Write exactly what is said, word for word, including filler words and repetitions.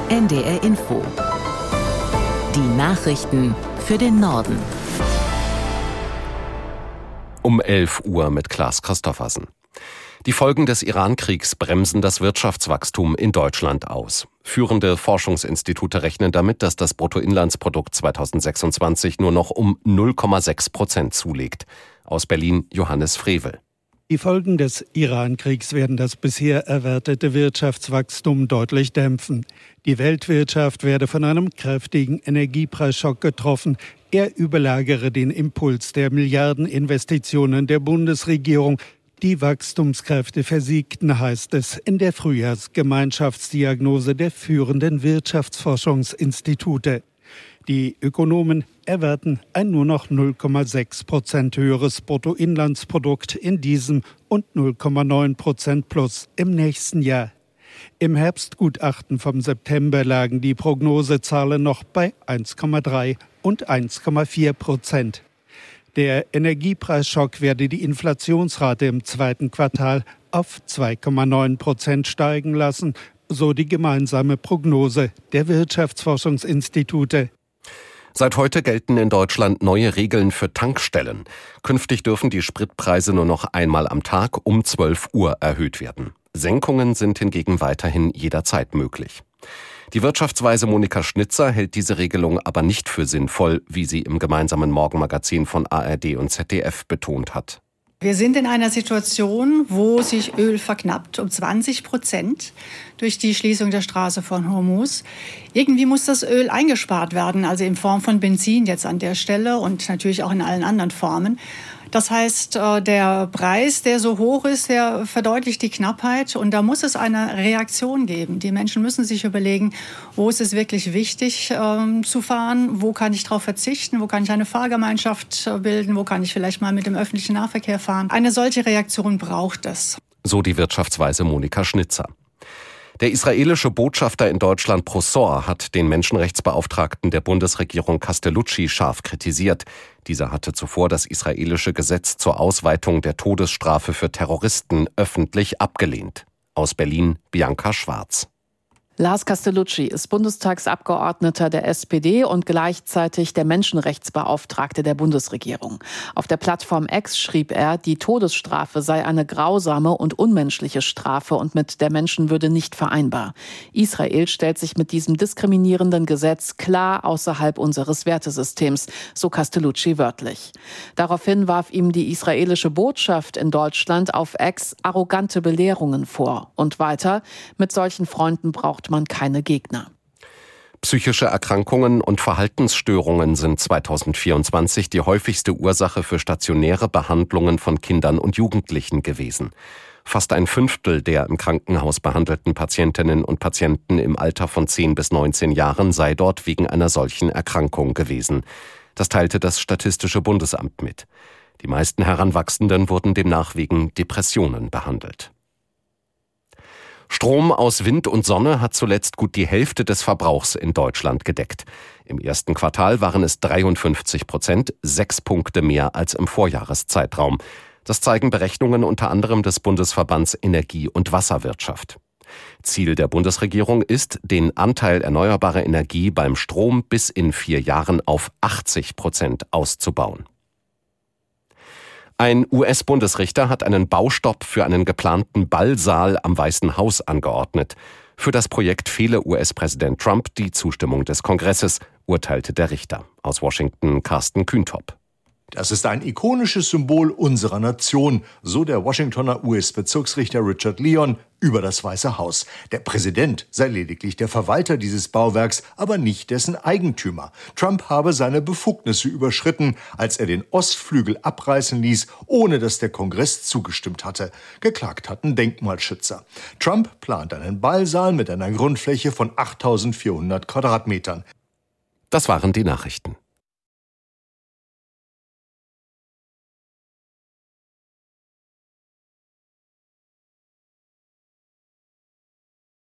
N D R Info. Die Nachrichten für den Norden. Um elf Uhr mit Klaas Christoffersen. Die Folgen des Iran-Kriegs bremsen das Wirtschaftswachstum in Deutschland aus. Führende Forschungsinstitute rechnen damit, dass das Bruttoinlandsprodukt zweitausendsechsundzwanzig nur noch um null Komma sechs Prozent zulegt. Aus Berlin Johannes Frevel. Die Folgen des Iran-Kriegs werden das bisher erwartete Wirtschaftswachstum deutlich dämpfen. Die Weltwirtschaft werde von einem kräftigen Energiepreisschock getroffen. Er überlagere den Impuls der Milliardeninvestitionen der Bundesregierung. Die Wachstumskräfte versiegten, heißt es in der Frühjahrsgemeinschaftsdiagnose der führenden Wirtschaftsforschungsinstitute. Die Ökonomen erwarten ein nur noch null Komma sechs Prozent höheres Bruttoinlandsprodukt in diesem und null Komma neun Prozent plus im nächsten Jahr. Im Herbstgutachten vom September lagen die Prognosezahlen noch bei eins Komma drei und eins Komma vier Prozent. Der Energiepreisschock werde die Inflationsrate im zweiten Quartal auf zwei Komma neun Prozent steigen lassen, so die gemeinsame Prognose der Wirtschaftsforschungsinstitute. Seit heute gelten in Deutschland neue Regeln für Tankstellen. Künftig dürfen die Spritpreise nur noch einmal am Tag um zwölf Uhr erhöht werden. Senkungen sind hingegen weiterhin jederzeit möglich. Die Wirtschaftsweise Monika Schnitzer hält diese Regelung aber nicht für sinnvoll, wie sie im gemeinsamen Morgenmagazin von A R D und Z D F betont hat. Wir sind in einer Situation, wo sich Öl verknappt um zwanzig Prozent durch die Schließung der Straße von Hormuz. Irgendwie muss das Öl eingespart werden, also in Form von Benzin jetzt an der Stelle und natürlich auch in allen anderen Formen. Das heißt, der Preis, der so hoch ist, der verdeutlicht die Knappheit. Und da muss es eine Reaktion geben. Die Menschen müssen sich überlegen, wo ist es wirklich wichtig ähm, zu fahren, wo kann ich darauf verzichten, wo kann ich eine Fahrgemeinschaft bilden, wo kann ich vielleicht mal mit dem öffentlichen Nahverkehr fahren. Eine solche Reaktion braucht es. So die Wirtschaftsweise Monika Schnitzer. Der israelische Botschafter in Deutschland Prosor hat den Menschenrechtsbeauftragten der Bundesregierung Castellucci scharf kritisiert. Dieser hatte zuvor das israelische Gesetz zur Ausweitung der Todesstrafe für Terroristen öffentlich abgelehnt. Aus Berlin Bianca Schwarz. Lars Castellucci ist Bundestagsabgeordneter der S P D und gleichzeitig der Menschenrechtsbeauftragte der Bundesregierung. Auf der Plattform X schrieb er, die Todesstrafe sei eine grausame und unmenschliche Strafe und mit der Menschenwürde nicht vereinbar. Israel stellt sich mit diesem diskriminierenden Gesetz klar außerhalb unseres Wertesystems, so Castellucci wörtlich. Daraufhin warf ihm die israelische Botschaft in Deutschland auf X arrogante Belehrungen vor. Und weiter, mit solchen Freunden braucht man keine Gegner. Psychische Erkrankungen und Verhaltensstörungen sind zweitausendvierundzwanzig die häufigste Ursache für stationäre Behandlungen von Kindern und Jugendlichen gewesen. Fast ein Fünftel der im Krankenhaus behandelten Patientinnen und Patienten im Alter von zehn bis neunzehn Jahren sei dort wegen einer solchen Erkrankung gewesen. Das teilte das Statistische Bundesamt mit. Die meisten Heranwachsenden wurden demnach wegen Depressionen behandelt. Strom aus Wind und Sonne hat zuletzt gut die Hälfte des Verbrauchs in Deutschland gedeckt. Im ersten Quartal waren es dreiundfünfzig Prozent, sechs Punkte mehr als im Vorjahreszeitraum. Das zeigen Berechnungen unter anderem des Bundesverbands Energie- und Wasserwirtschaft. Ziel der Bundesregierung ist, den Anteil erneuerbarer Energie beim Strom bis in vier Jahren auf achtzig Prozent auszubauen. Ein U S-Bundesrichter hat einen Baustopp für einen geplanten Ballsaal am Weißen Haus angeordnet. Für das Projekt fehle U S-Präsident Trump die Zustimmung des Kongresses, urteilte der Richter. Aus Washington Carsten Kühntop. Das ist ein ikonisches Symbol unserer Nation, so der Washingtoner U S-Bezirksrichter Richard Leon über das Weiße Haus. Der Präsident sei lediglich der Verwalter dieses Bauwerks, aber nicht dessen Eigentümer. Trump habe seine Befugnisse überschritten, als er den Ostflügel abreißen ließ, ohne dass der Kongress zugestimmt hatte. Geklagt hatten Denkmalschützer. Trump plant einen Ballsaal mit einer Grundfläche von achttausendvierhundert Quadratmetern. Das waren die Nachrichten.